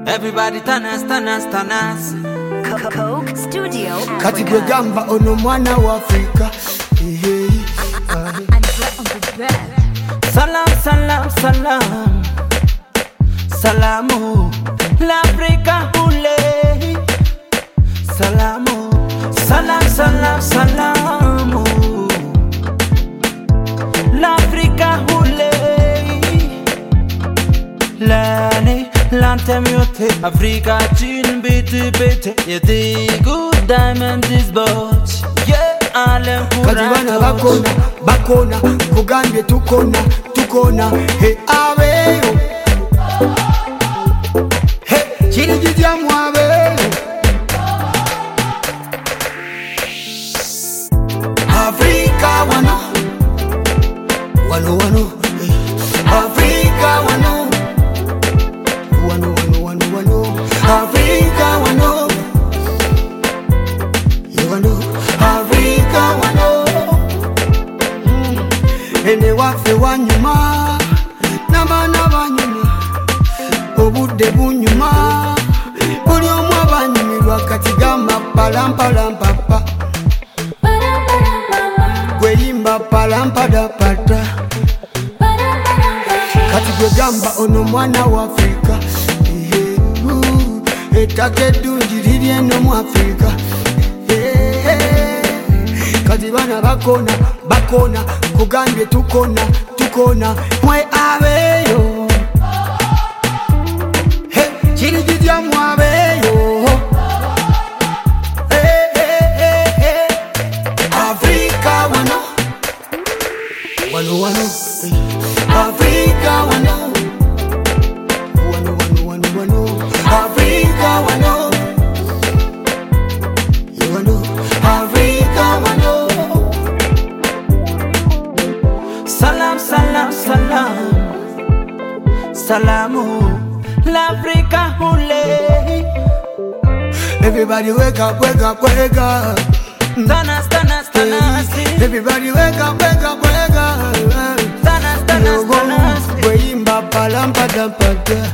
Everybody tanas. Coke Studio Kati gwe gamba ono mwana wa Afrika. Salam Salamu l'Africa hule. Salamu Salamu l'Africa hule. Lani lantem yote Africa chin bete yeti good diamond is bought. Yeah, alem Kati bana bakona kugambye tukona he abeyo he chiri jijya mwabeyo Africa wano Africa wano Africa wano Africa wano ene wafe wanyuma n'abaana banyuma obudde bunyuma buli omu abanyumirwa kati gamba palampalampapa gweyimba palampadapata kati gwe gamba ono mwana wa Afrika ettaka eddungi liri eno mu Afrika kati bana bakona kugambye tukona mwe abeyo kiri jijya mwabeyo Africa wano Africa wano Africa wano Africa wano Salamu l'Africa hule. Everybody wake up. Tanas. Everybody wake up. Tanas. Weyimba palampadapata